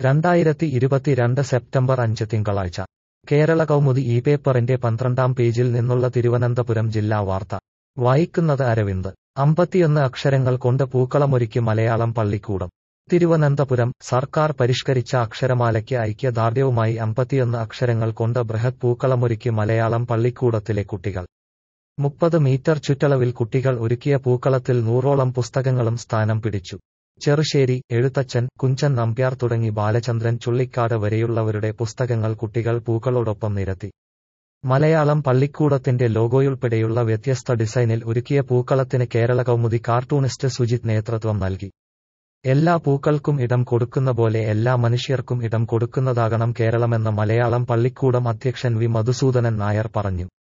2022 September 5 തിങ്കളാഴ്ച കേരള കൗമുദി ഈ പേപ്പറിന്റെ 12-ാം പേജിൽ നിന്നുള്ള തിരുവനന്തപുരം ജില്ലാ വാർത്ത വായിക്കുന്നത് അരവിന്ദ് 51 അക്ഷരങ്ങൾ കൊണ്ട് പൂക്കളമൊരുക്കി മലയാളം പള്ളിക്കൂടം തിരുവനന്തപുരം സർക്കാർ പരിഷ്കരിച്ച അക്ഷരമാലയ്ക്ക് ഐക്യദാർഢ്യവുമായി 51 അക്ഷരങ്ങൾ കൊണ്ട് ബൃഹത് പൂക്കളമൊരുക്കി മലയാളം പള്ളിക്കൂടത്തിലെ കുട്ടികൾ 30 മീറ്റർ ചുറ്റളവിൽ കുട്ടികൾ ഒരുക്കിയ പൂക്കളത്തിൽ 100ഓളം പുസ്തകങ്ങളും സ്ഥാനം പിടിച്ചു. ചെറുശ്ശേരി, എഴുത്തച്ഛൻ, കുഞ്ചൻ നമ്പ്യാർ തുടങ്ങി ബാലചന്ദ്രൻ ചുള്ളിക്കാട് വരെയുള്ളവരുടെ പുസ്തകങ്ങൾ കുട്ടികൾ പൂക്കളോടൊപ്പം നിരത്തി. മലയാളം പള്ളിക്കൂടത്തിന്റെ ലോഗോയുൾപ്പെടെയുള്ള വ്യത്യസ്ത ഡിസൈനിൽ ഒരുക്കിയ പൂക്കളത്തിന് കേരള കൗമുദി കാർട്ടൂണിസ്റ്റ് സുജിത് നേതൃത്വം നൽകി. എല്ലാ പൂക്കൾക്കും ഇടം കൊടുക്കുന്ന പോലെ എല്ലാ മനുഷ്യർക്കും ഇടം കൊടുക്കുന്നതാകണം കേരളമെന്ന് മലയാളം പള്ളിക്കൂടം അധ്യക്ഷൻ വി. മധുസൂദനൻ നായർ പറഞ്ഞു.